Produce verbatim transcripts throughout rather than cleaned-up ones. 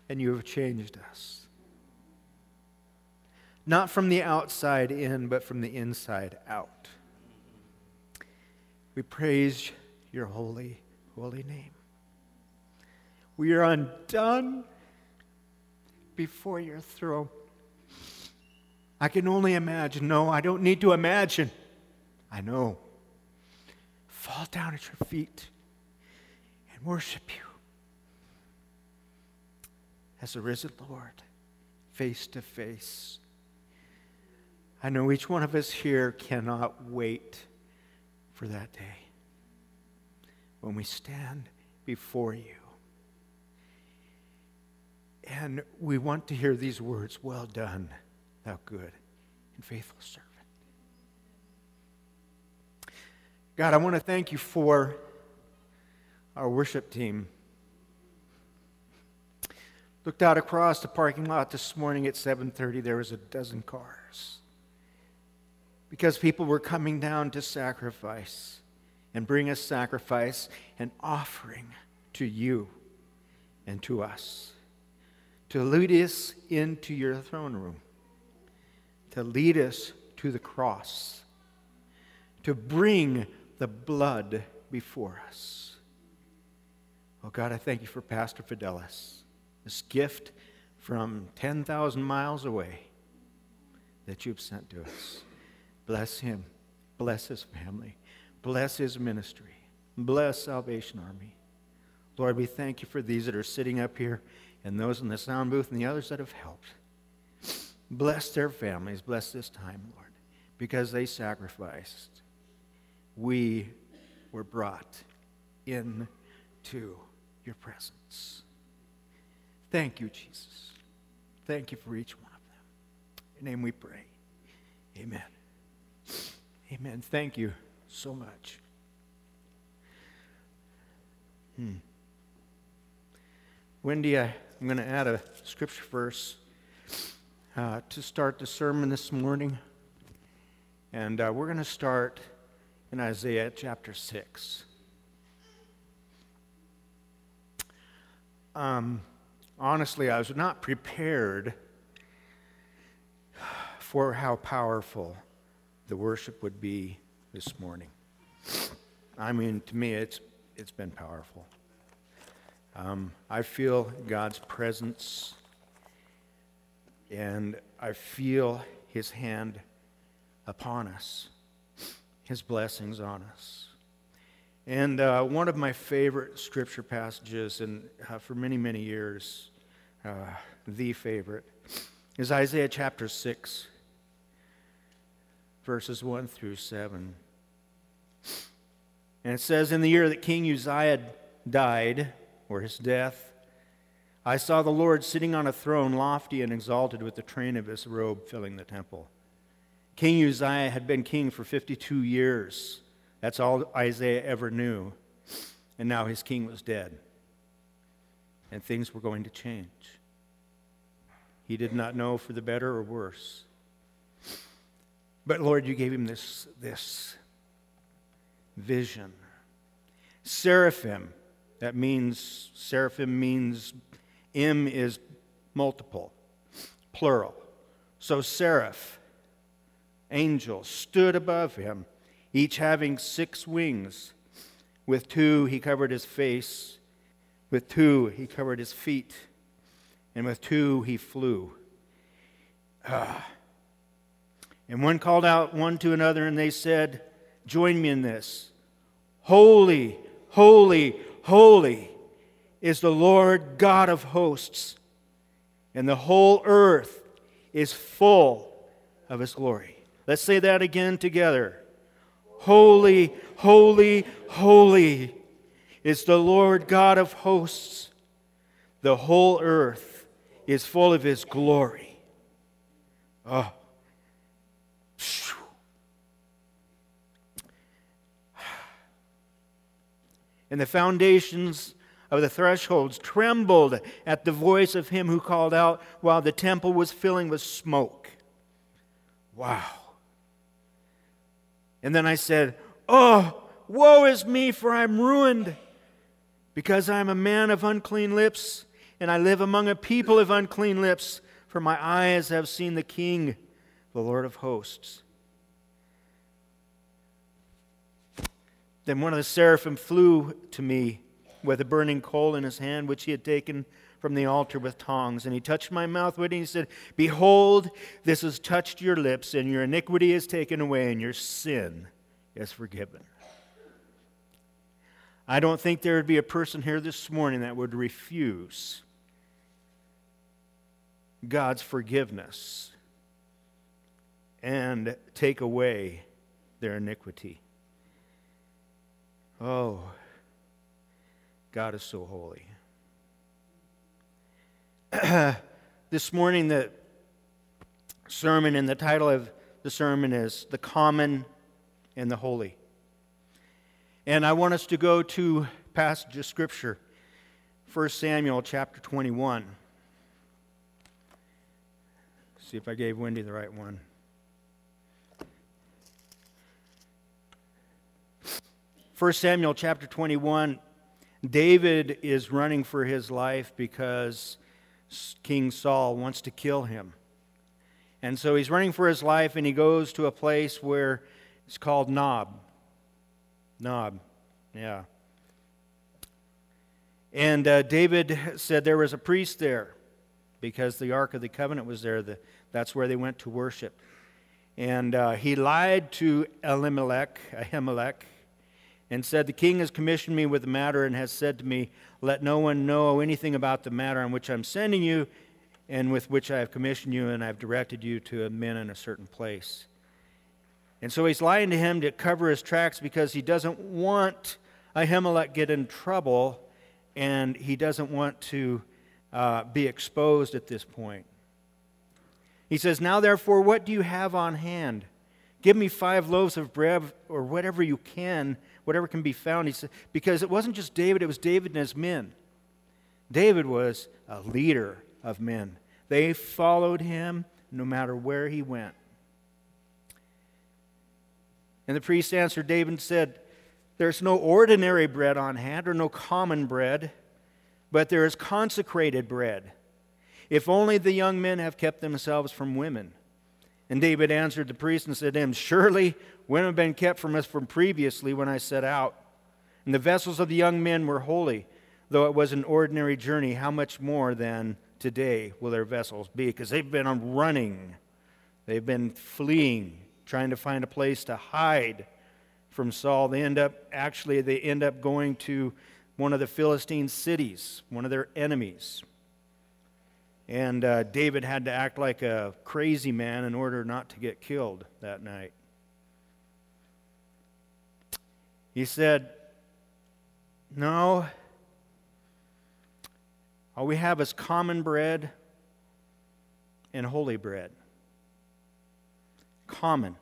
and you have changed us. Not from the outside in, but from the inside out. We praise your holy, holy name. We are undone before your throne. I can only imagine. No, I don't need to imagine. I know. Fall down at your feet and worship you as the risen Lord, face to face. I know each one of us here cannot wait for that day when we stand before you. And we want to hear these words, well done, thou good and faithful servant. God, I want to thank you for our worship team. Looked out across the parking lot this morning at seven thirty, there was a dozen cars. Because people were coming down to sacrifice and bring a sacrifice, an offering to you and to us. To lead us into your throne room. To lead us to the cross. To bring the blood before us. Oh God, I thank you for Pastor Fidelis. This gift from ten thousand miles away that you've sent to us. Bless him. Bless his family. Bless his ministry. Bless Salvation Army. Lord, we thank you for these that are sitting up here and those in the sound booth and the others that have helped. Bless their families. Bless this time, Lord, because they sacrificed. We were brought into your presence. Thank you, Jesus. Thank you for each one of them. In your name we pray. Amen. Amen. Thank you so much. Hmm. Wendy, I, I'm going to add a scripture verse uh, to start the sermon this morning. And uh, we're going to start in Isaiah chapter six. Um, honestly, I was not prepared for how powerful the worship would be this morning. I mean, to me, it's it's been powerful. Um, I feel God's presence, and I feel his hand upon us, his blessings on us. And uh, one of my favorite scripture passages, and uh, for many, many years, uh, the favorite, is Isaiah chapter six, verses one through seven. And it says, in the year that King Uzziah died, or his death, I saw the Lord sitting on a throne, lofty and exalted, with the train of his robe filling the temple. King Uzziah had been king for fifty-two years. That's all Isaiah ever knew. And now his king was dead. And things were going to change. He did not know for the better or worse. But Lord, you gave him this, this vision. Seraphim, that means, seraphim means, M is multiple, plural. So seraph, angels, stood above him, each having six wings. With two he covered his face, with two he covered his feet, and with two he flew. Ah. And one called out one to another, and they said, join me in this. Holy, holy, holy is the Lord God of hosts, and the whole earth is full of his glory. Let's say that again together. Holy, holy, holy is the Lord God of hosts. The whole earth is full of his glory. Oh. And the foundations of the thresholds trembled at the voice of him who called out, while the temple was filling with smoke. Wow. And then I said, oh, woe is me, for I am ruined, because I am a man of unclean lips, and I live among a people of unclean lips, for my eyes have seen the King, the Lord of hosts. Then one of the seraphim flew to me with a burning coal in his hand, which he had taken from the altar with tongs. And he touched my mouth with it, and he said, Behold, this has touched your lips, and your iniquity is taken away, and your sin is forgiven. I don't think there would be a person here this morning that would refuse God's forgiveness and take away their iniquity. Oh, God is so holy. This morning, the sermon and the title of the sermon is The Common and the Holy. And I want us to go to passage of Scripture, First Samuel chapter twenty-one. See if I gave Wendy the right one. First Samuel chapter twenty-one, David is running for his life because King Saul wants to kill him. And so he's running for his life, and he goes to a place where it's called Nob. Nob, yeah. And uh, David said there was a priest there because the Ark of the Covenant was there. The, that's where they went to worship. And uh, he lied to Elimelech, Ahimelech, and said, The king has commissioned me with the matter and has said to me, Let no one know anything about the matter on which I'm sending you and with which I have commissioned you, and I've directed you to men in a certain place. And so he's lying to him to cover his tracks because he doesn't want Ahimelech get in trouble, and he doesn't want to uh, be exposed at this point. He says, Now therefore, what do you have on hand? Give me five loaves of bread or whatever you can, whatever can be found. He said, because it wasn't just David, it was David and his men. David was a leader of men. They followed him no matter where he went. And the priest answered David and said, There's no ordinary bread on hand or no common bread, but there is consecrated bread, if only the young men have kept themselves from women. And David answered the priest and said to him, Surely women have been kept from us from previously when I set out. And the vessels of the young men were holy, though it was an ordinary journey. How much more then today will their vessels be? Because they've been running. They've been fleeing, trying to find a place to hide from Saul. They end up, actually, they end up going to one of the Philistine cities, one of their enemies. And uh, David had to act like a crazy man in order not to get killed that night. He said, No, all we have is common bread and holy bread. Common.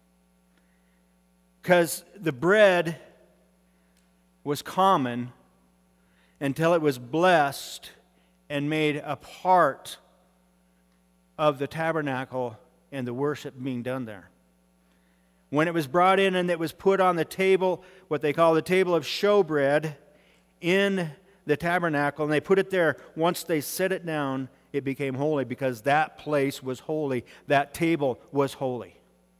Because the bread was common until it was blessed and made a part of the tabernacle and the worship being done there. When it was brought in and it was put on the table, what they call the table of showbread, in the tabernacle, and they put it there, once they set it down, it became holy because that place was holy. That table was holy.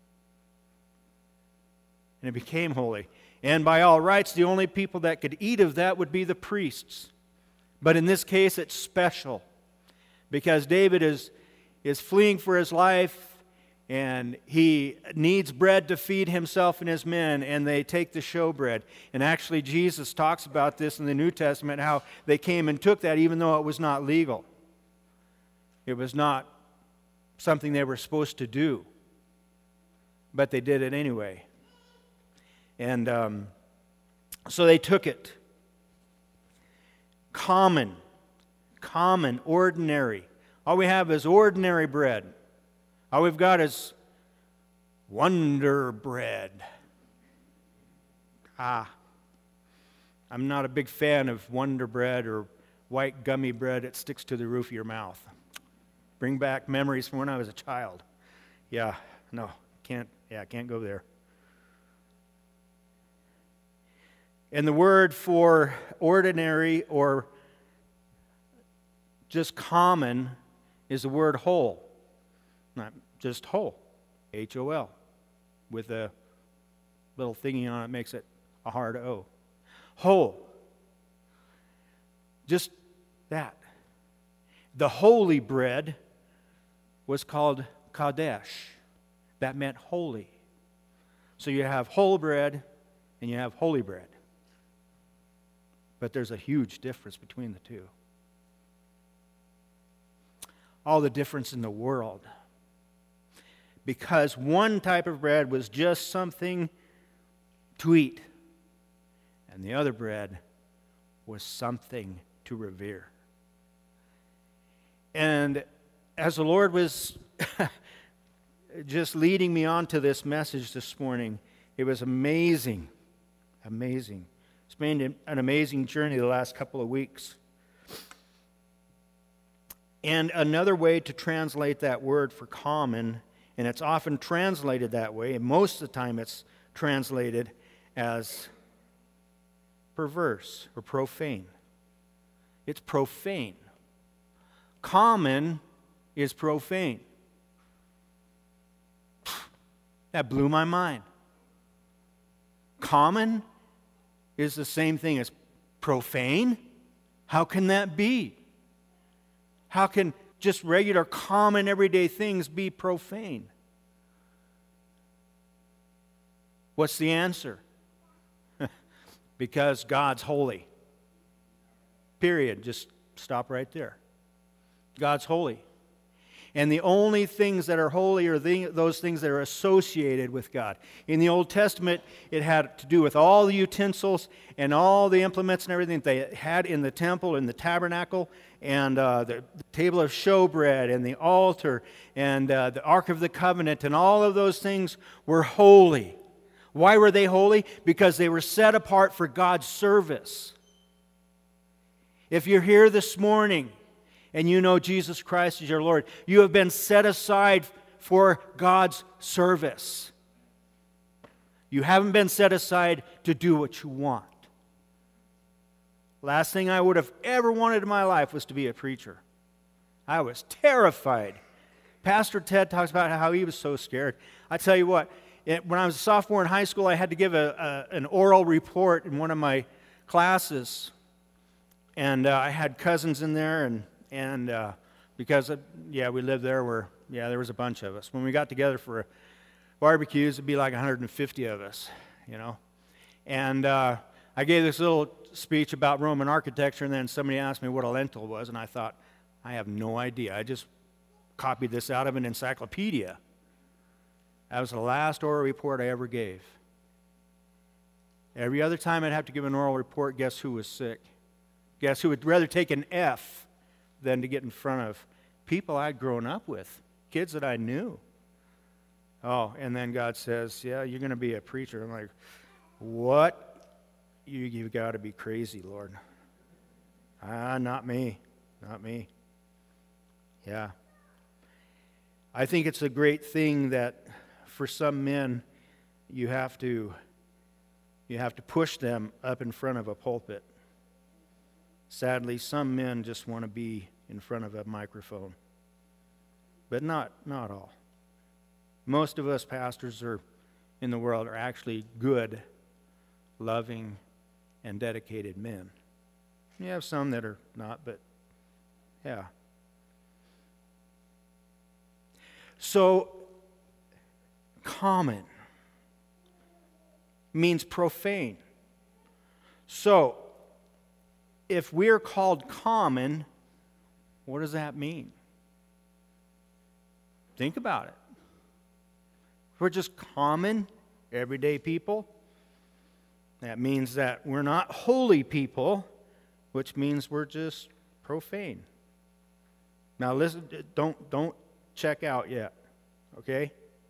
And it became holy. And by all rights, the only people that could eat of that would be the priests. But in this case, it's special because David is, is fleeing for his life, and he needs bread to feed himself and his men, and they take the showbread. And actually, Jesus talks about this in the New Testament, how they came and took that even though it was not legal. It was not something they were supposed to do, but they did it anyway. And um, so they took it. Common, common, ordinary. All we have is ordinary bread. All we've got is Wonder Bread. Ah, I'm not a big fan of Wonder Bread or white gummy bread. It sticks to the roof of your mouth. Bring back memories from when I was a child. Yeah, no, can't. Yeah, can't go there. And the word for ordinary or just common is the word whole. Not just whole, H O L, with a little thingy on it makes it a hard O. Whole. Just that. The holy bread was called Kadesh. That meant holy. So you have whole bread and you have holy bread. But there's a huge difference between the two. All the difference in the world. Because one type of bread was just something to eat, and the other bread was something to revere. And as the Lord was just leading me on to this message this morning, it was amazing, amazing. It's been an amazing journey the last couple of weeks. And another way to translate that word for common, and it's often translated that way, and most of the time it's translated as perverse or profane. It's profane. Common is profane. That blew my mind. Common is the same thing as profane? How can that be? How can just regular, common, everyday things be profane? What's the answer? Because God's holy. Period. Just stop right there. God's holy. And the only things that are holy are the, those things that are associated with God. In the Old Testament, it had to do with all the utensils and all the implements and everything they had in the temple, in the tabernacle, and uh, the, the table of showbread, and the altar, and uh, the Ark of the Covenant, and all of those things were holy. Why were they holy? Because they were set apart for God's service. If you're here this morning, and you know Jesus Christ is your Lord, you have been set aside for God's service. You haven't been set aside to do what you want. Last thing I would have ever wanted in my life was to be a preacher. I was terrified. Pastor Ted talks about how he was so scared. I tell you what, it, when I was a sophomore in high school, I had to give a, a, an oral report in one of my classes. And uh, I had cousins in there, and And uh, because, of, yeah, we lived there where, yeah, there was a bunch of us. When we got together for barbecues, it'd be like one hundred fifty of us, you know. And uh, I gave this little speech about Roman architecture, and then somebody asked me what a lentil was, and I thought, I have no idea. I just copied this out of an encyclopedia. That was the last oral report I ever gave. Every other time I'd have to give an oral report, guess who was sick? Guess who would rather take an F than to get in front of people I'd grown up with, kids that I knew. Oh, and then God says, yeah, you're going to be a preacher. I'm like, what? You, you've got to be crazy, Lord. Ah, not me. Not me. Yeah. I think it's a great thing that for some men, you have to, you have to push them up in front of a pulpit. Sadly, some men just want to be in front of a microphone. But not, not all. Most of us pastors are in the world are actually good, loving, and dedicated men. You have some that are not, but yeah. So, common means profane. So, if we're called common, what does that mean? Think about it. If we're just common, everyday people, that means that we're not holy people, which means we're just profane. Now listen, don't, don't check out yet, okay?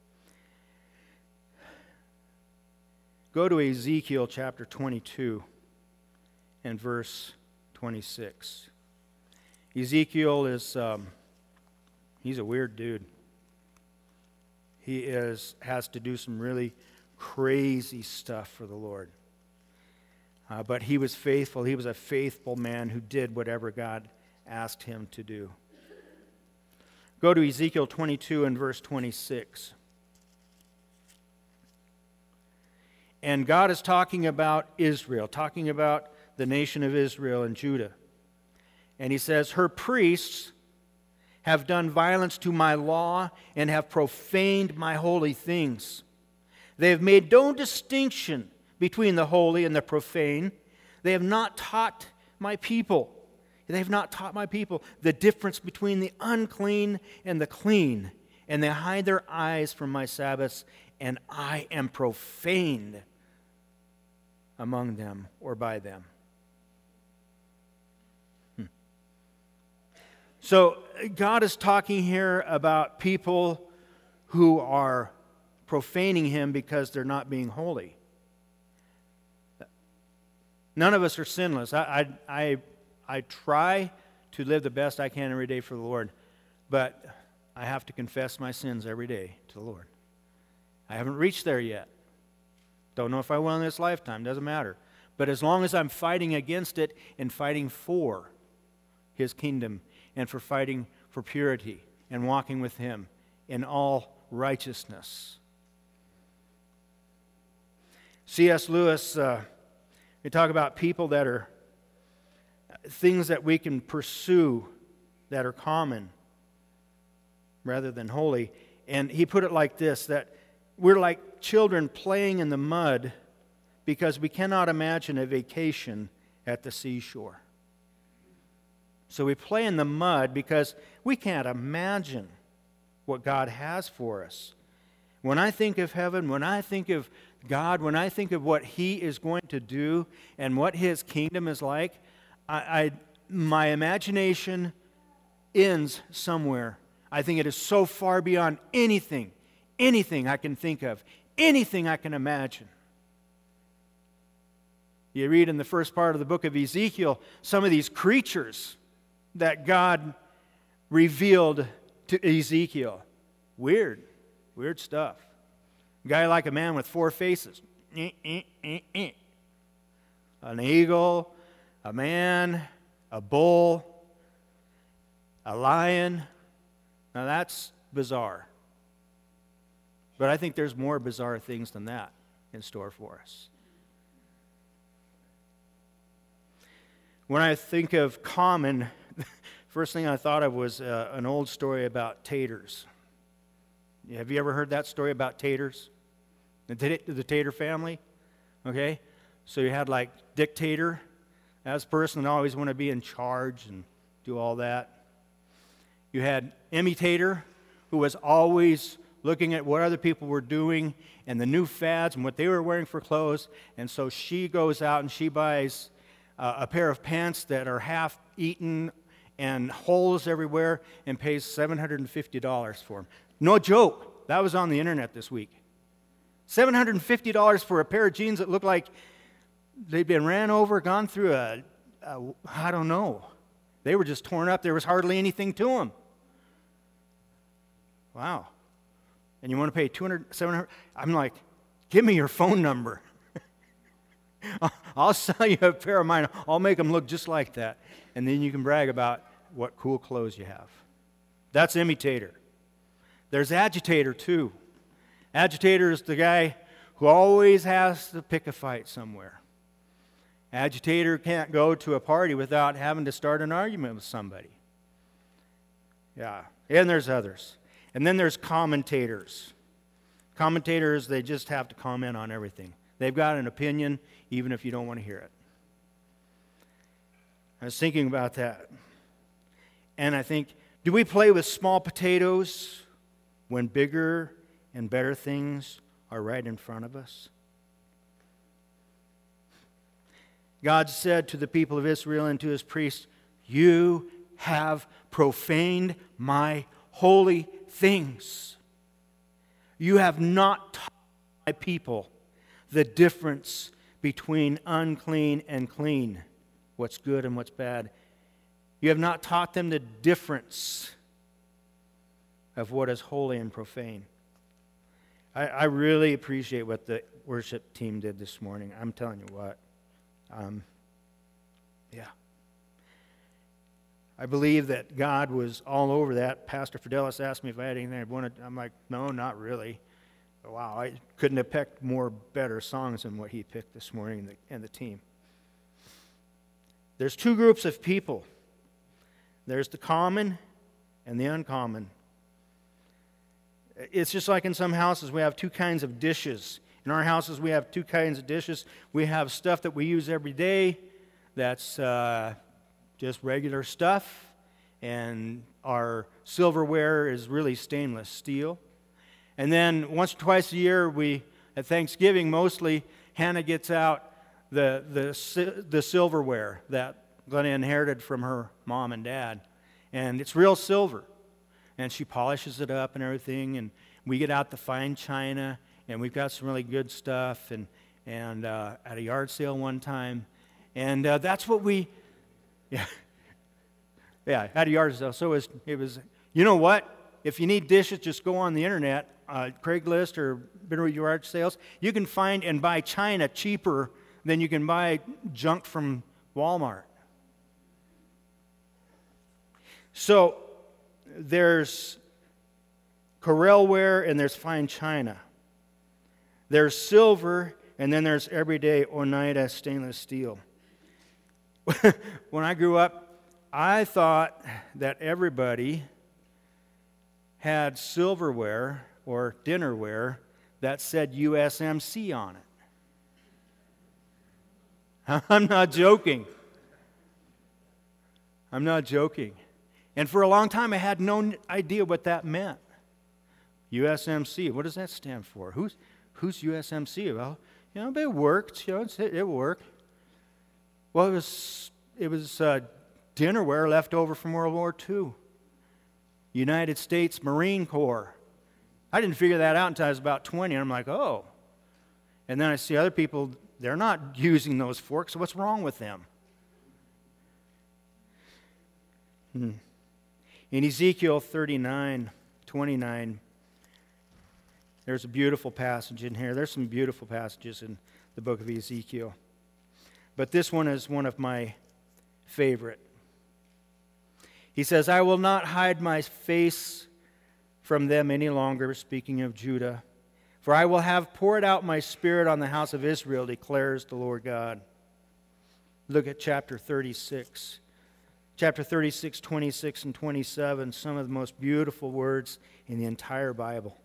Go to Ezekiel chapter twenty-two and verse twenty-six. Ezekiel is, um, he's a weird dude. He is has to do some really crazy stuff for the Lord. Uh, but he was faithful. He was a faithful man who did whatever God asked him to do. Go to Ezekiel twenty-two and verse twenty-six. And God is talking about Israel, talking about the nation of Israel and Judah. And he says, her priests have done violence to my law and have profaned my holy things. They have made no distinction between the holy and the profane. They have not taught my people. They have not taught my people the difference between the unclean and the clean. And they hide their eyes from my Sabbaths, and I am profaned among them or by them. Hmm. So God is talking here about people who are profaning him because they're not being holy. None of us are sinless. I, I, I, I try to live the best I can every day for the Lord, but I have to confess my sins every day to the Lord. I haven't reached there yet. Don't know if I will in this lifetime. Doesn't matter. But as long as I'm fighting against it and fighting for His kingdom and for fighting for purity and walking with Him in all righteousness. C S Lewis, uh, we talk about people that are things that we can pursue that are common rather than holy. And he put it like this, that we're like children playing in the mud because we cannot imagine a vacation at the seashore. So we play in the mud because we can't imagine what God has for us. When I think of heaven, when I think of God, when I think of what He is going to do and what His kingdom is like, I, I my imagination ends somewhere. I think it is so far beyond anything, anything I can think of, anything I can imagine. You read in the first part of the book of Ezekiel some of these creatures that God revealed to Ezekiel. Weird, weird stuff. A guy like a man with four faces. Eh, eh, eh, eh. An eagle, a man, a bull, a lion. Now that's bizarre. But I think there's more bizarre things than that in store for us. When I think of common, first thing I thought of was uh, an old story about taters. Have you ever heard that story about taters? The, the Tater family? Okay? So you had like dictator. That's a person that always want to be in charge and do all that. You had imitator, who was always looking at what other people were doing and the new fads and what they were wearing for clothes. And so she goes out and she buys uh, a pair of pants that are half eaten and holes everywhere and pays seven hundred fifty dollars for them. No joke. That was on the internet this week. seven hundred fifty dollars for a pair of jeans that looked like they'd been ran over, gone through a, a, I don't know. They were just torn up. There was hardly anything to them. Wow. And you want to pay two hundred, seven hundred? I'm like, give me your phone number. I'll sell you a pair of mine. I'll make them look just like that. And then you can brag about what cool clothes you have. That's imitator. There's agitator too. Agitator is the guy who always has to pick a fight somewhere. Agitator can't go to a party without having to start an argument with somebody. Yeah, and there's others. And then there's commentators. Commentators, they just have to comment on everything. They've got an opinion, even if you don't want to hear it. I was thinking about that. And I think, do we play with small potatoes when bigger and better things are right in front of us? God said to the people of Israel and to His priests, you have profaned my holy things. You have not taught my people the difference between unclean and clean, what's good and what's bad. You have not taught them the difference of what is holy and profane. I, I really appreciate what the worship team did this morning. I'm telling you what. Um, yeah. I believe that God was all over that. Pastor Fidelis asked me if I had anything I wanted. I'm like, no, not really. Wow, I couldn't have picked more better songs than what he picked this morning and the, and the team. There's two groups of people. There's the common and the uncommon. It's just like in some houses we have two kinds of dishes. In our houses we have two kinds of dishes. We have stuff that we use every day that's uh, just regular stuff, and our silverware is really stainless steel. And then once or twice a year, we at Thanksgiving mostly, Hannah gets out the the the silverware that Glenna inherited from her mom and dad, and it's real silver, and she polishes it up and everything. And we get out the fine china, and we've got some really good stuff. And and uh, at a yard sale one time, and uh, that's what we, yeah, yeah, at a yard sale. So it was, it was. You know what? If you need dishes, just go on the internet. Uh, Craigslist or Bitterroot Yard Sales, you can find and buy china cheaper than you can buy junk from Walmart. So there's Corelware and there's fine china. There's silver, and then there's everyday Oneida stainless steel. When I grew up, I thought that everybody had silverware or dinnerware that said U S M C on it. I'm not joking. I'm not joking. And for a long time, I had no idea what that meant. U S M C, what does that stand for? Who's who's U S M C? Well, you know, it worked. You know, it, it worked. Well, it was it was uh, dinnerware left over from World War Two. United States Marine Corps. I didn't figure that out until I was about twenty, and I'm like, oh. And then I see other people, they're not using those forks, so what's wrong with them? Hmm. In Ezekiel thirty-nine, twenty-nine, there's a beautiful passage in here. There's some beautiful passages in the book of Ezekiel. But this one is one of my favorite. He says, I will not hide my face from them any longer, speaking of Judah, for I will have poured out my spirit on the house of Israel, declares the Lord God. Look at chapter thirty-six. Chapter thirty-six, twenty-six, and twenty-seven, some of the most beautiful words in the entire Bible.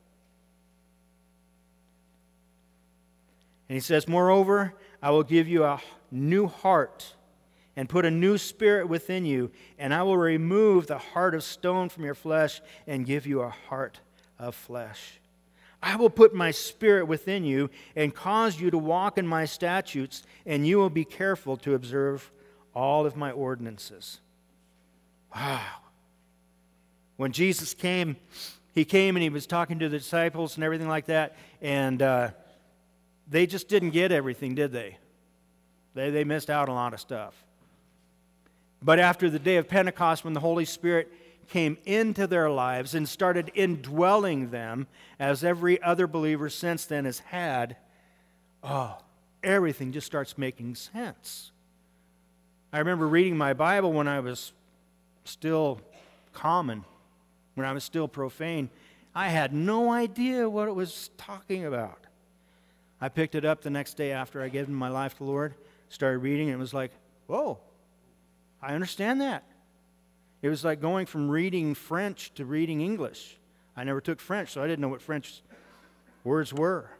And he says, moreover, I will give you a new heart and put a new spirit within you, and I will remove the heart of stone from your flesh and give you a heart of flesh. I will put my spirit within you and cause you to walk in my statutes, and you will be careful to observe all of my ordinances. Wow. When Jesus came, he came and he was talking to the disciples and everything like that, and uh, they just didn't get everything, did they? They, they missed out on a lot of stuff. But after the day of Pentecost, when the Holy Spirit came into their lives and started indwelling them, as every other believer since then has had, oh, everything just starts making sense. I remember reading my Bible when I was still common, when I was still profane. I had no idea what it was talking about. I picked it up the next day after I gave my life to the Lord, started reading, and it was like, whoa. I understand that. It was like going from reading French to reading English. I never took French, so I didn't know what French words were.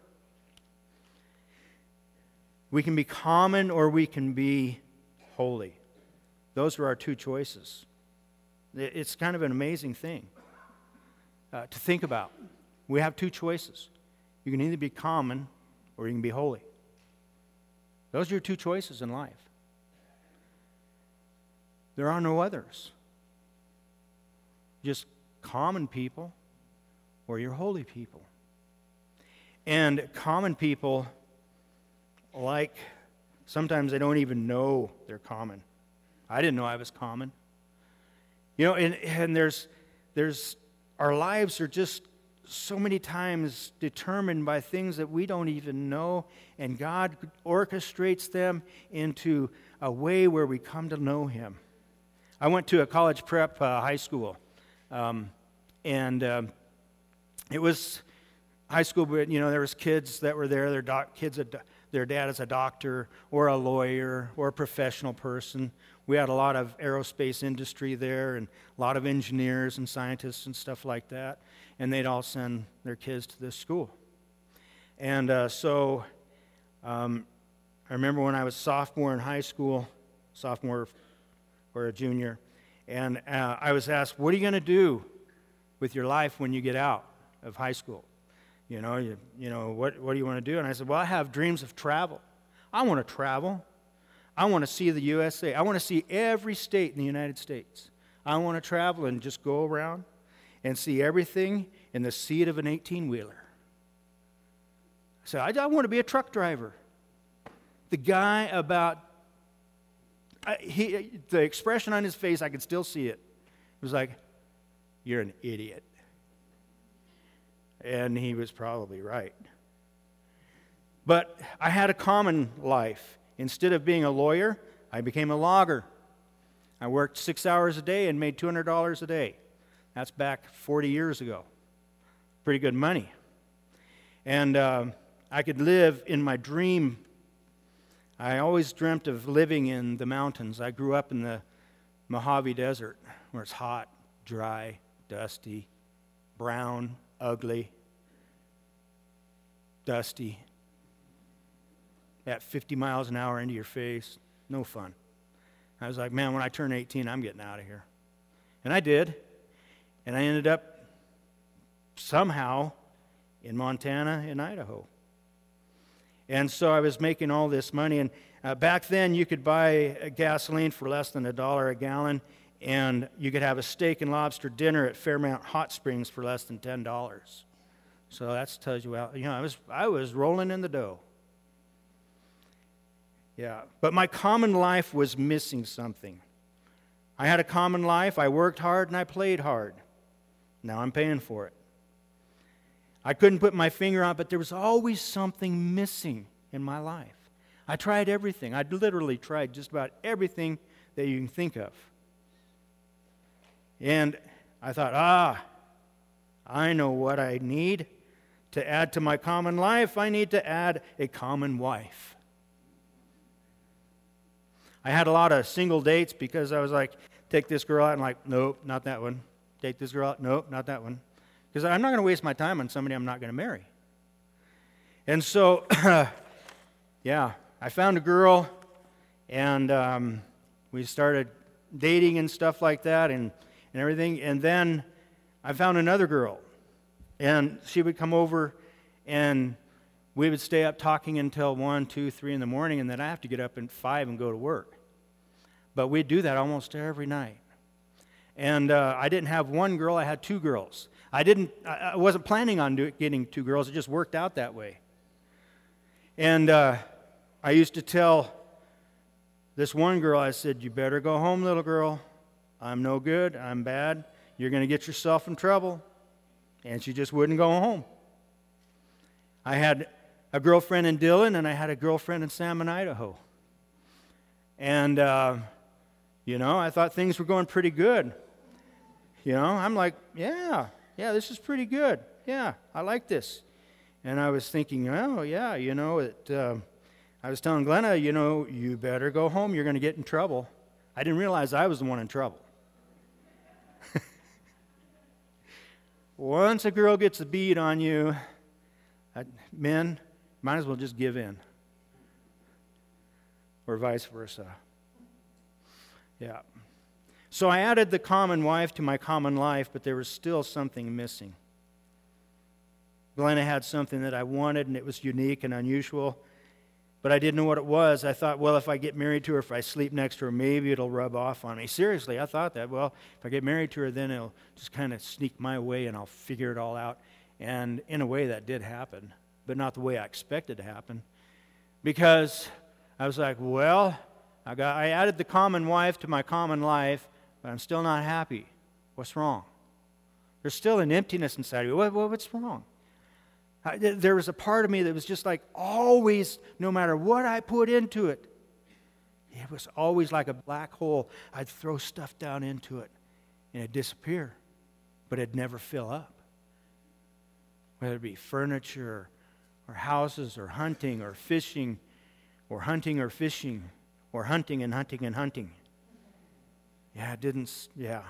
We can be common or we can be holy. Those are our two choices. It's kind of an amazing thing uh, to think about. We have two choices. You can either be common or you can be holy. Those are your two choices in life. There are no others. Just common people or you're holy people. And common people, like, sometimes they don't even know they're common. I didn't know I was common. You know, and, and there's, there's, our lives are just so many times determined by things that we don't even know, and God orchestrates them into a way where we come to know Him. I went to a college prep uh, high school, um, and um, it was high school, but you know there was kids that were there. Their doc, kids, their dad is a doctor or a lawyer or a professional person. We had a lot of aerospace industry there, and a lot of engineers and scientists and stuff like that. And they'd all send their kids to this school. And uh, so um, I remember when I was sophomore in high school, sophomore or a junior, and uh, I was asked, what are you going to do with your life when you get out of high school? You know, you, you know what, what do you want to do? And I said, well, I have dreams of travel. I want to travel. I want to see the U S A. I want to see every state in the United States. I want to travel and just go around and see everything in the seat of an eighteen-wheeler. I said, I, I want to be a truck driver. The guy about, I, he, the expression on his face, I could still see it. It was like, you're an idiot. And he was probably right. But I had a common life. Instead of being a lawyer, I became a logger. I worked six hours a day and made two hundred dollars a day. That's back forty years ago. Pretty good money. And uh, I could live in my dream. I always dreamt of living in the mountains. I grew up in the Mojave Desert, where it's hot, dry, dusty, brown, ugly, dusty, at fifty miles an hour into your face. No fun. I was like, man, when I turn eighteen, I'm getting out of here. And I did. And I ended up somehow in Montana and Idaho. And so I was making all this money. And uh, back then, you could buy gasoline for less than a dollar a gallon, and you could have a steak and lobster dinner at Fairmount Hot Springs for less than ten dollars. So that tells you, well, you know, I was I was rolling in the dough. Yeah, but my common life was missing something. I had a common life. I worked hard and I played hard. Now I'm paying for it. I couldn't put my finger on it, but there was always something missing in my life. I tried everything. I literally tried just about everything that you can think of. And I thought, ah, I know what I need to add to my common life. I need to add a common wife. I had a lot of single dates because I was like, take this girl out, and like, nope, not that one. Take this girl out, nope, not that one. Because I'm not going to waste my time on somebody I'm not going to marry. And so, yeah, I found a girl, and um, we started dating and stuff like that and, and everything. And then I found another girl, and she would come over, and we would stay up talking until one, two, three in the morning, and then I have to get up at five and go to work. But we'd do that almost every night. And uh, I didn't have one girl, I had two girls. I didn't. I wasn't planning on do, getting two girls. It just worked out that way. And uh, I used to tell this one girl, I said, you better go home, little girl. I'm no good. I'm bad. You're going to get yourself in trouble. And she just wouldn't go home. I had a girlfriend in Dillon, and I had a girlfriend in Salmon, Idaho. And, uh, you know, I thought things were going pretty good. You know, I'm like, yeah, yeah, this is pretty good. Yeah, I like this. And I was thinking, oh, yeah, you know, it, uh, I was telling Glenna, you know, you better go home. You're going to get in trouble. I didn't realize I was the one in trouble. Once a girl gets a bead on you, I, men, might as well just give in. Or vice versa. Yeah. So I added the common wife to my common life, but there was still something missing. Glenna had something that I wanted, and it was unique and unusual, but I didn't know what it was. I thought, well, if I get married to her, if I sleep next to her, maybe it'll rub off on me. Seriously, I thought that. Well, if I get married to her, then it'll just kind of sneak my way, and I'll figure it all out. And in a way, that did happen, but not the way I expected to happen, because I was like, well, I got I added the common wife to my common life, but I'm still not happy. What's wrong? There's still an emptiness inside of me. What, what, what's wrong? I, there was a part of me that was just like always, no matter what I put into it, It was always like a black hole. I'd throw stuff down into it, and it'd disappear, but it'd never fill up. Whether it be furniture, or houses, or hunting, or fishing, or hunting or fishing, or hunting and hunting and hunting. Yeah, it didn't, yeah.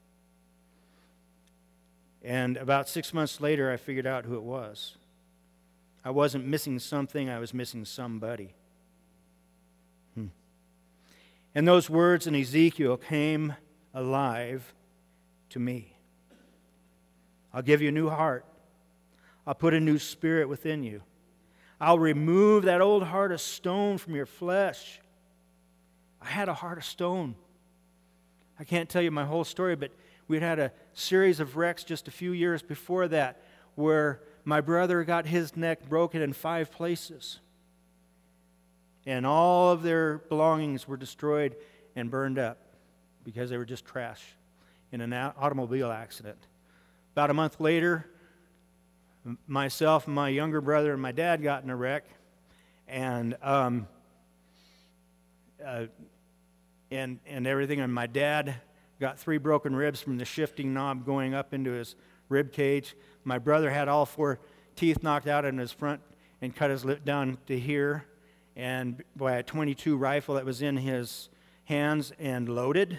And about six months later, I figured out who it was. I wasn't missing something, I was missing somebody. Hmm. And those words in Ezekiel came alive to me. I'll give you a new heart. I'll put a new spirit within you. I'll remove that old heart of stone from your flesh. I had a heart of stone. I can't tell you my whole story, but we'd had a series of wrecks just a few years before that where my brother got his neck broken in five places. And all of their belongings were destroyed and burned up because they were just trash in an automobile accident. About a month later, myself and my younger brother and my dad got in a wreck, and um, uh, and and everything. And my dad got three broken ribs from the shifting knob going up into his rib cage. My brother had all four teeth knocked out in his front and cut his lip down to here, and by a twenty-two rifle that was in his hands and loaded.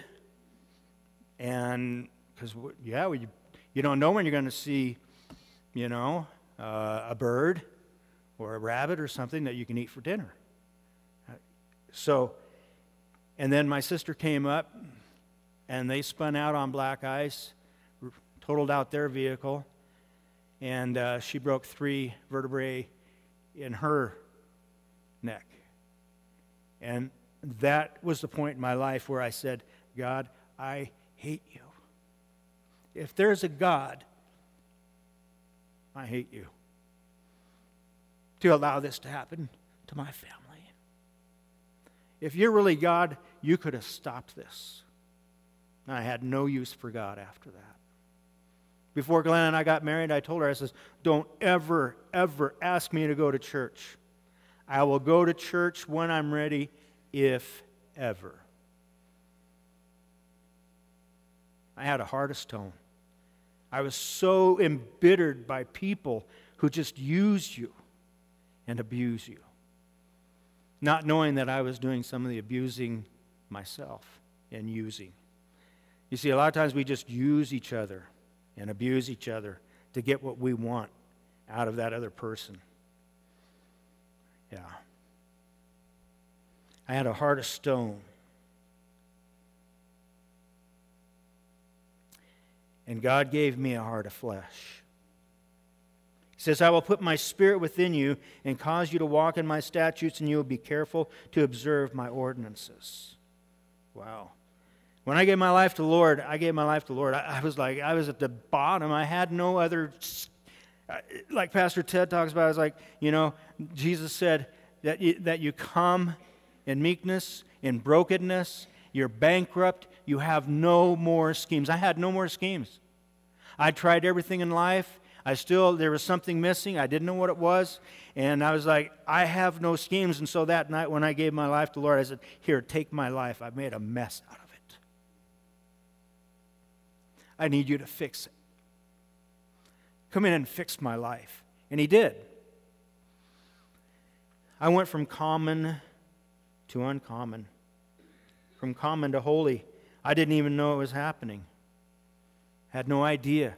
And because yeah, well, you, you don't know when you're going to see, you know, uh, a bird or a rabbit or something that you can eat for dinner. So, and then my sister came up, and they spun out on black ice, totaled out their vehicle, and uh, she broke three vertebrae in her neck. And that was the point in my life where I said, God, I hate you. If there's a God, I hate you to allow this to happen to my family. If you're really God, you could have stopped this. And I had no use for God after that. Before Glenn and I got married, I told her, I says, don't ever, ever ask me to go to church. I will go to church when I'm ready, if ever. I had a heart of stone. I was so embittered by people who just use you and abuse you, not knowing that I was doing some of the abusing myself and using. You see, a lot of times we just use each other and abuse each other to get what we want out of that other person. Yeah. I had a heart of stone. And God gave me a heart of flesh. He says, I will put my spirit within you and cause you to walk in my statutes, and you will be careful to observe my ordinances. Wow. When I gave my life to the Lord, I gave my life to the Lord. I, I was like, I was at the bottom. I had no other, like Pastor Ted talks about, I was like, you know, Jesus said that you, that you come in meekness, in brokenness, you're bankrupt, you have no more schemes. I had no more schemes. I tried everything in life. I still, there was something missing. I didn't know what it was. And I was like, I have no schemes. And so that night when I gave my life to the Lord, I said, here, take my life. I've made a mess out of it. I need you to fix it. Come in and fix my life. And He did. I went from common to uncommon. From common to holy. I didn't even know it was happening. Had no idea.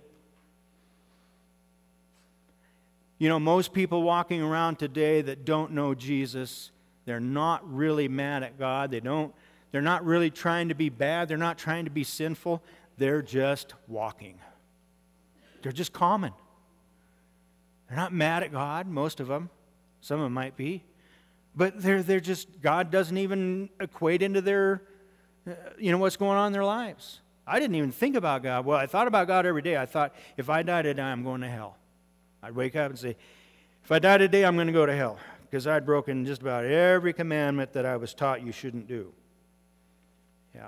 You know, most people walking around today that don't know Jesus, they're not really mad at God. They don't, they're not really trying to be bad. They're not trying to be sinful. They're just walking. They're just common. They're not mad at God, most of them. Some of them might be. But they're, they're just, God doesn't even equate into their, uh, you know, what's going on in their lives. I didn't even think about God. Well, I thought about God every day. I thought, if I die today, I'm going to hell. I'd wake up and say, if I die today, I'm going to go to hell. Because I'd broken just about every commandment that I was taught you shouldn't do. Yeah.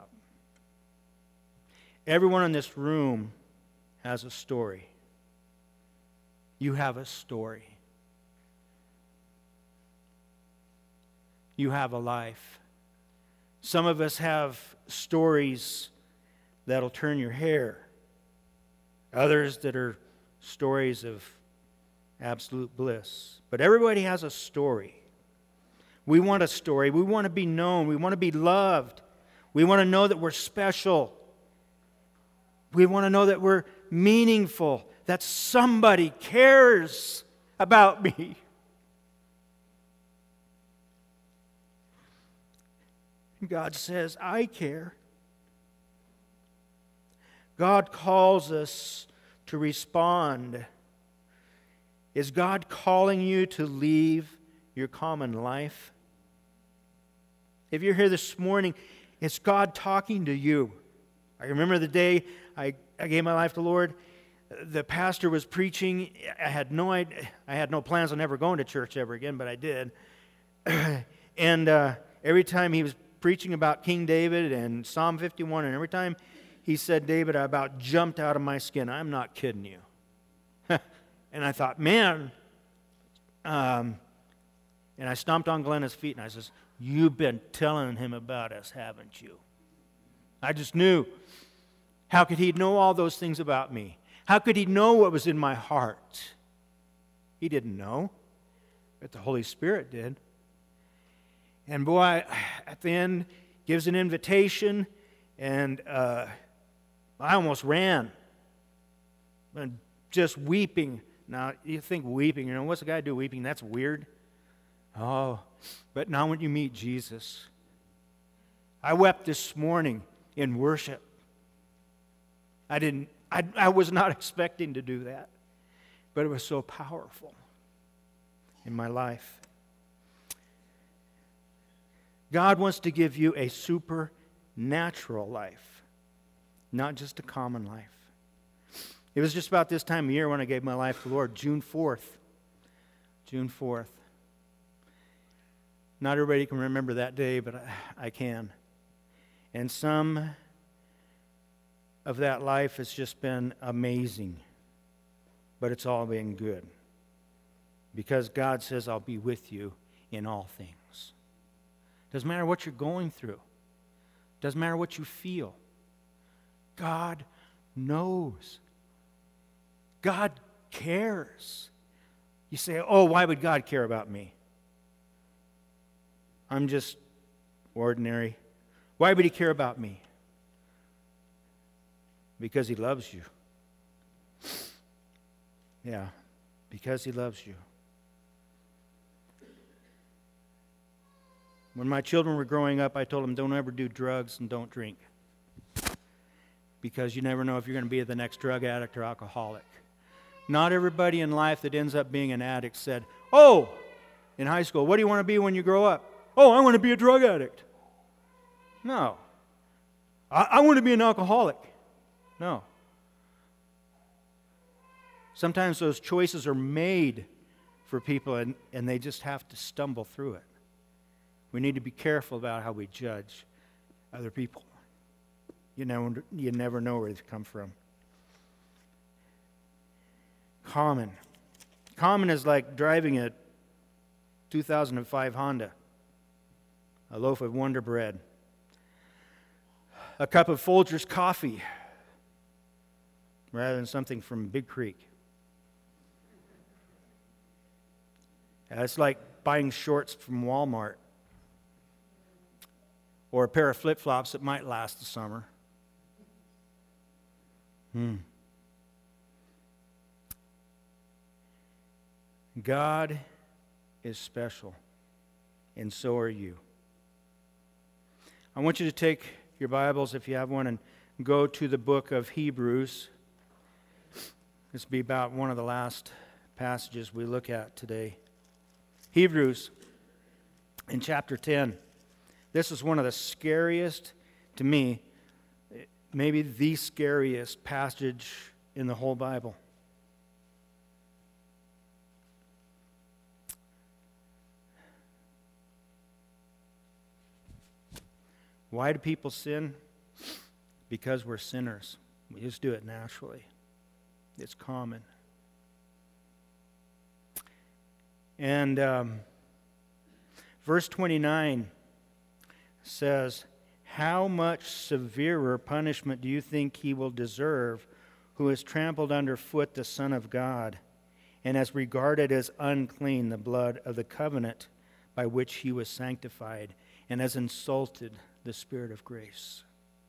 Everyone in this room has a story. You have a story. You have a life. Some of us have stories that'll turn your hair. Others that are stories of absolute bliss. But everybody has a story. We want a story. We want to be known. We want to be loved. We want to know that we're special. We want to know that we're meaningful, that somebody cares about me. God says, I care. God calls us to respond. Is God calling you to leave your common life? If you're here this morning, it's God talking to you. I remember the day I, I gave my life to the Lord. The pastor was preaching. I had no idea, I had no plans on ever going to church ever again, but I did. and uh, every time he was preaching about King David and Psalm fifty-one, and every time he said David, I about jumped out of my skin. I'm not kidding you. And I thought, man, um, and I stomped on Glenna's feet and I says, you've been telling him about us, haven't you? I just knew. How could he know all those things about me? How could he know what was in my heart? He didn't know, but the Holy Spirit did. And boy, at the end, gives an invitation, and uh, I almost ran. And just weeping. Now, you think weeping, you know, what's a guy do weeping? That's weird. Oh, but now when you meet Jesus, I wept this morning in worship. I didn't, I, I was not expecting to do that, but it was so powerful in my life. God wants to give you a supernatural life, not just a common life. It was just about this time of year when I gave my life to the Lord, June fourth. June fourth. Not everybody can remember that day, but I, I can. And some of that life has just been amazing, but it's all been good. Because God says, I'll be with you in all things. Doesn't matter what you're going through. Doesn't matter what you feel. God knows. God cares. You say, oh, why would God care about me? I'm just ordinary. Why would he care about me? Because he loves you. Yeah, because he loves you. When my children were growing up, I told them, don't ever do drugs and don't drink. Because you never know if you're going to be the next drug addict or alcoholic. Not everybody in life that ends up being an addict said, oh, in high school, what do you want to be when you grow up? Oh, I want to be a drug addict. No. I, I want to be an alcoholic. No. Sometimes those choices are made for people and, and they just have to stumble through it. We need to be careful about how we judge other people. You know, you never know where they come from. Common. Common is like driving a two thousand five Honda, a loaf of Wonder Bread, a cup of Folgers coffee, rather than something from Big Creek. It's like buying shorts from Walmart or a pair of flip-flops that might last the summer. Hmm. God is special, and so are you. I want you to take your Bibles, if you have one, and go to the book of Hebrews. This will be about one of the last passages we look at today. Hebrews in chapter ten. This is one of the scariest, to me, maybe the scariest passage in the whole Bible. Why do people sin? Because we're sinners. We just do it naturally. It's common. And um, verse twenty-nine says, how much severer punishment do you think he will deserve who has trampled underfoot the Son of God and has regarded as unclean the blood of the covenant by which he was sanctified and has insulted the Spirit of grace?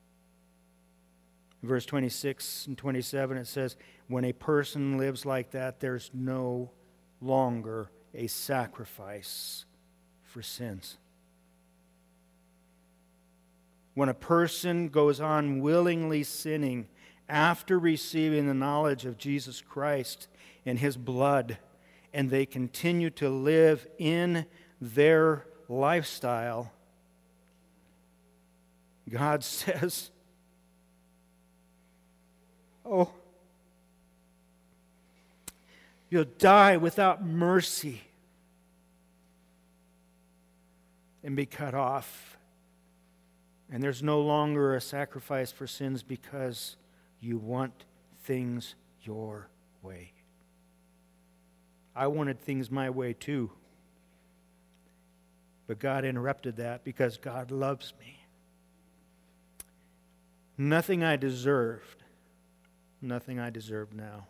In verse twenty-six and twenty-seven it says, when a person lives like that, there's no longer a sacrifice for sins. When a person goes on willingly sinning after receiving the knowledge of Jesus Christ and his blood, and they continue to live in their lifestyle, God says, oh, you'll die without mercy and be cut off. And there's no longer a sacrifice for sins because you want things your way. I wanted things my way too. But God interrupted that because God loves me. Nothing I deserved. Nothing I deserve now.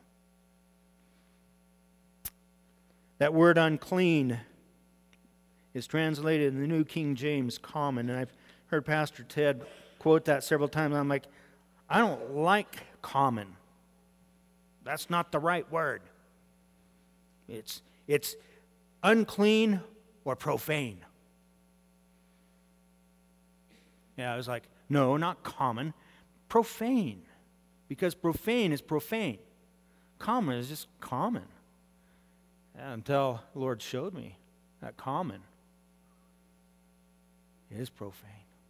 That word unclean is translated in the New King James Common, and I've heard Pastor Ted quote that several times. I'm like, I don't like common. That's not the right word. It's, it's unclean or profane. Yeah, I was like, no, not common. Profane. Because profane is profane. Common is just common. Yeah, until the Lord showed me that common is profane.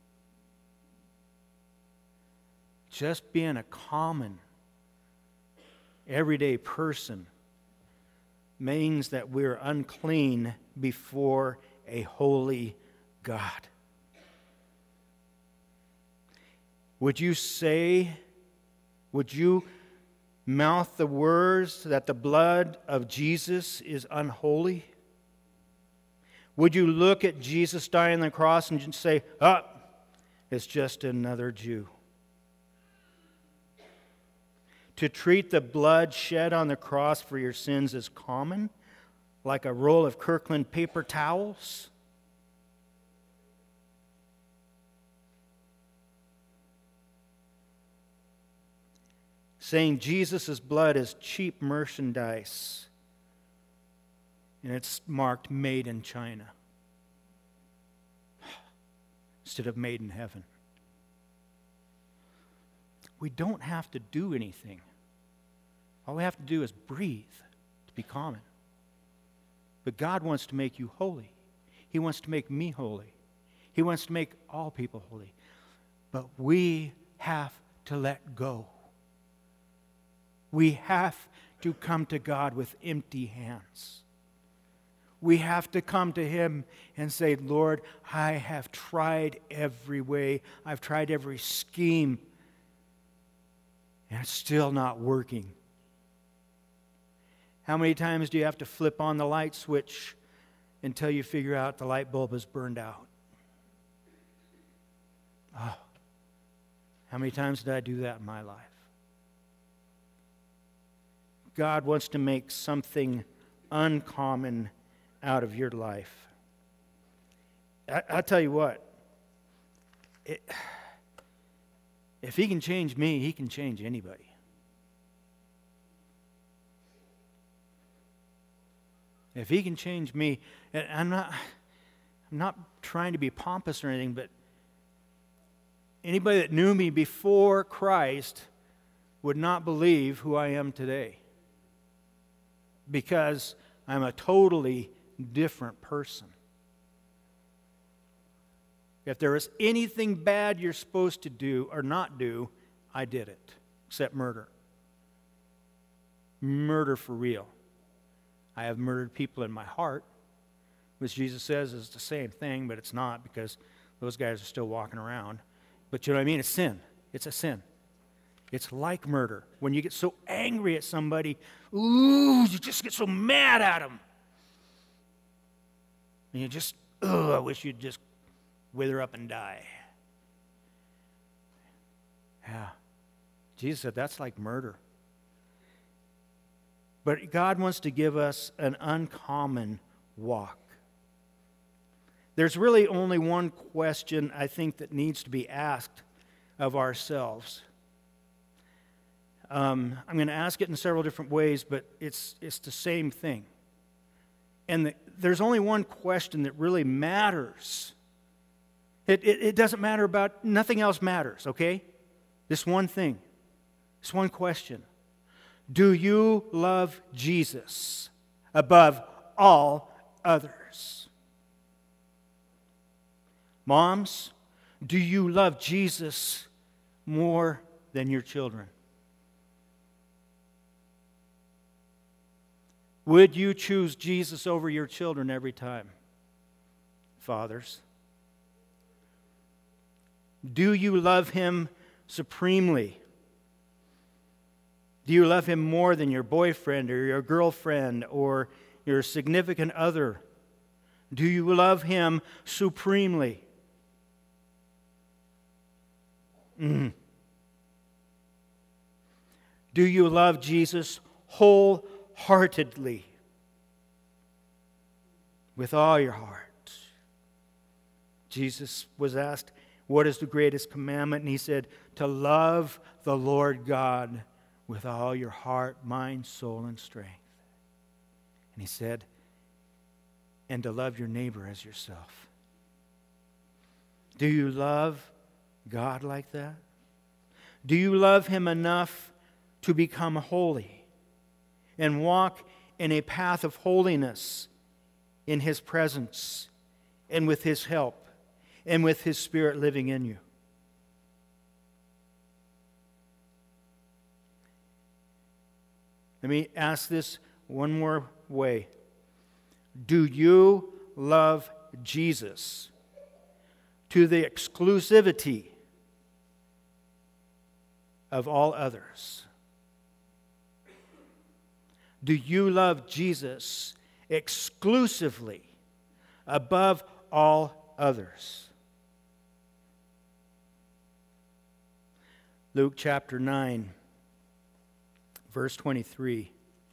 Just being a common, everyday person means that we're unclean before a holy God. Would you say, would you mouth the words that the blood of Jesus is unholy? Would you look at Jesus dying on the cross and just say, oh, it's just another Jew? To treat the blood shed on the cross for your sins as common, like a roll of Kirkland paper towels? Saying Jesus' blood is cheap merchandise and it's marked made in China instead of made in heaven. We don't have to do anything. All we have to do is breathe to be common. But God wants to make you holy. He wants to make me holy. He wants to make all people holy. But we have to let go. We have to come to God with empty hands. We have to come to Him and say, Lord, I have tried every way. I've tried every scheme. And it's still not working. How many times do you have to flip on the light switch until you figure out the light bulb is burned out? Oh, how many times did I do that in my life? God wants to make something uncommon out of your life. I, I'll tell you what. It, if He can change me, He can change anybody. If He can change me, and I'm not, I'm not trying to be pompous or anything, but anybody that knew me before Christ would not believe who I am today, because I'm a totally different person. If there is anything bad you're supposed to do or not do, I did it, except murder. Murder for real. I have murdered people in my heart, which Jesus says is the same thing, but it's not, because those guys are still walking around. But you know what I mean? It's sin. It's a sin. It's like murder. When you get so angry at somebody, ooh, you just get so mad at them. And you just, oh, I wish you'd just wither up and die. Yeah. Jesus said that's like murder. But God wants to give us an uncommon walk. There's really only one question I think that needs to be asked of ourselves. Um, I'm going to ask it in several different ways, but it's it's the same thing. And the, there's only one question that really matters. It, it, it doesn't matter about, nothing else matters, okay? This one thing, this one question. Do you love Jesus above all others? Moms, do you love Jesus more than your children? Would you choose Jesus over your children every time? Fathers, do you love Him supremely? Do you love Him more than your boyfriend or your girlfriend or your significant other? Do you love Him supremely? Mm. Do you love Jesus wholeheartedly? With all your heart? Jesus was asked, what is the greatest commandment? And He said, to love the Lord God with all your heart, mind, soul, and strength. And He said, and to love your neighbor as yourself. Do you love God like that? Do you love Him enough to become holy and walk in a path of holiness in His presence and with His help and with His Spirit living in you? Let me ask this one more way. Do you love Jesus to the exclusivity of all others? Do you love Jesus exclusively above all others? Luke chapter nine, verse twenty-three.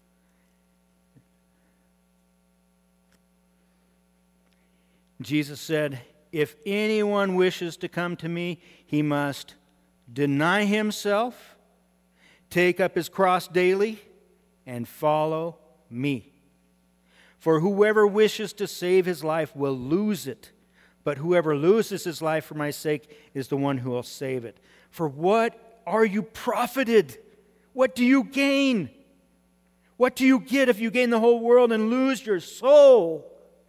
Jesus said, if anyone wishes to come to me, he must deny himself, take up his cross daily, and follow me. For whoever wishes to save his life will lose it, but whoever loses his life for my sake is the one who will save it. For what are you profited? What do you gain? What do you get if you gain the whole world and lose your soul?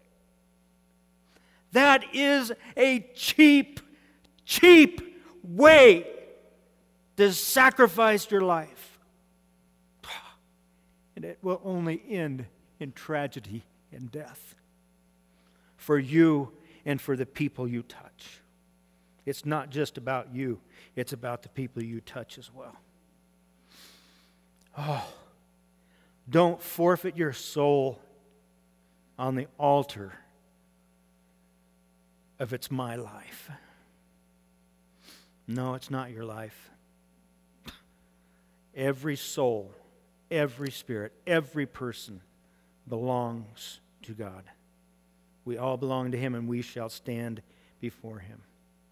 That is a cheap, cheap way to sacrifice your life. And it will only end in tragedy and death for you and for the people you touch. It's not just about you. It's about the people you touch as well. Oh, don't forfeit your soul on the altar of it's my life. No, it's not your life. Every soul, every spirit, every person belongs to God. We all belong to Him, and we shall stand before Him.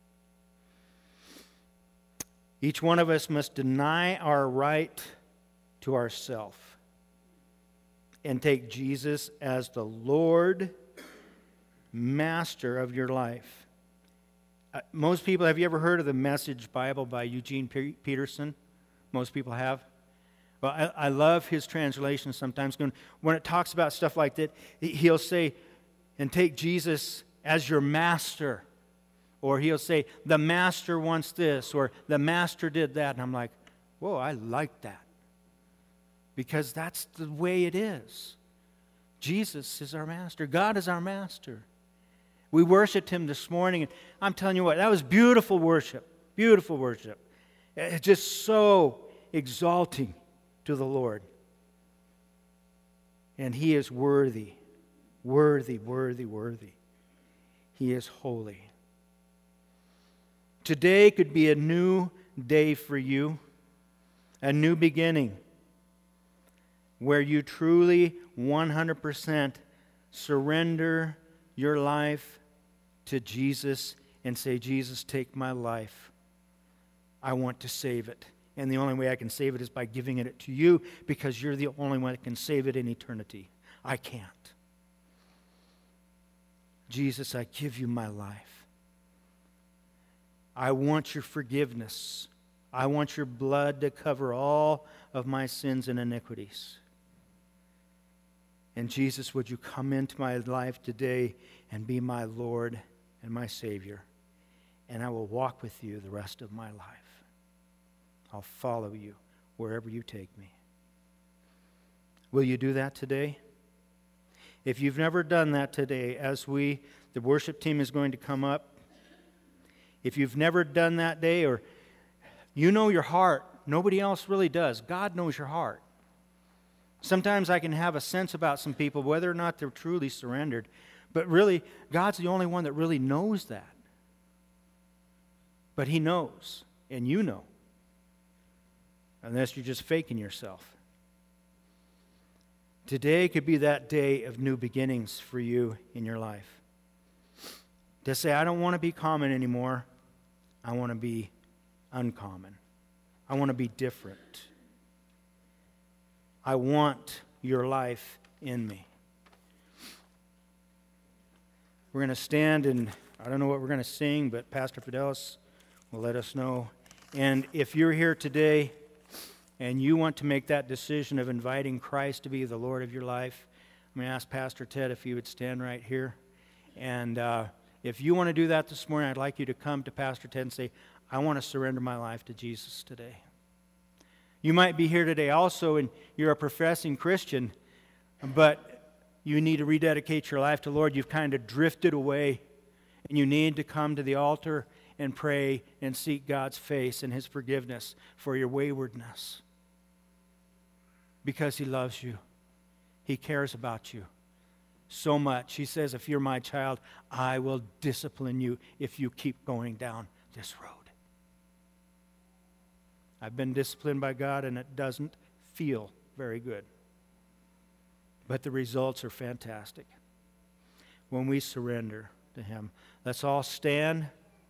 Each one of us must deny our right to ourself and take Jesus as the Lord, Master of your life. Uh, most people, have you ever heard of the Message Bible by Eugene P- Peterson? Most people have. Well, I, I love his translation sometimes. When it talks about stuff like that, he'll say, and take Jesus as your master. Or he'll say, the master wants this, or the master did that. And I'm like, whoa, I like that. Because that's the way it is. Jesus is our master. God is our master. We worshiped Him this morning, and I'm telling you what, that was beautiful worship. Beautiful worship. It's just so exalting to the Lord. And He is worthy, worthy, worthy, worthy. He is holy. Today could be a new day for you, a new beginning, where you truly one hundred percent surrender your life to Jesus and say, Jesus, take my life. I want to save it. And the only way I can save it is by giving it to you, because you're the only one that can save it in eternity. I can't. Jesus, I give you my life. I want your forgiveness. I want your blood to cover all of my sins and iniquities. And Jesus, would you come into my life today and be my Lord and my Savior? And I will walk with you the rest of my life. I'll follow you wherever you take me. Will you do that today? If you've never done that today, as we, the worship team is going to come up, if you've never done that day, or you know your heart, nobody else really does. God knows your heart. Sometimes I can have a sense about some people, whether or not they're truly surrendered, but really, God's the only one that really knows that. But He knows, and you know. Unless you're just faking yourself. Today could be that day of new beginnings for you in your life. To say, I don't want to be common anymore. I want to be uncommon. I want to be different. I want your life in me. We're going to stand, and I don't know what we're going to sing, but Pastor Fidelis will let us know. And if you're here today and you want to make that decision of inviting Christ to be the Lord of your life, I'm going to ask Pastor Ted if he would stand right here. And uh, if you want to do that this morning, I'd like you to come to Pastor Ted and say, I want to surrender my life to Jesus today. You might be here today also, and you're a professing Christian, but you need to rededicate your life to the Lord. You've kind of drifted away, and you need to come to the altar and pray and seek God's face and His forgiveness for your waywardness. Because He loves you. He cares about you so much. He says, if you're my child, I will discipline you if you keep going down this road. I've been disciplined by God, and it doesn't feel very good. But the results are fantastic when we surrender to Him. Let's all stand.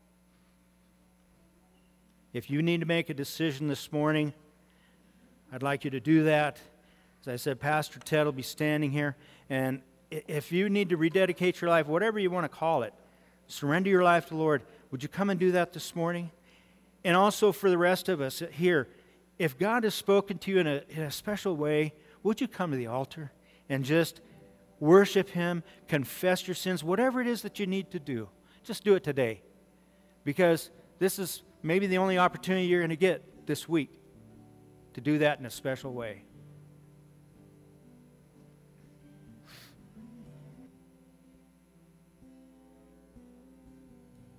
If you need to make a decision this morning, I'd like you to do that. As I said, Pastor Ted will be standing here. And if you need to rededicate your life, whatever you want to call it, surrender your life to the Lord, would you come and do that this morning? And also for the rest of us here, if God has spoken to you in a, in a special way, would you come to the altar and just worship Him, confess your sins, whatever it is that you need to do. Just do it today. Because this is maybe the only opportunity you're going to get this week to do that in a special way.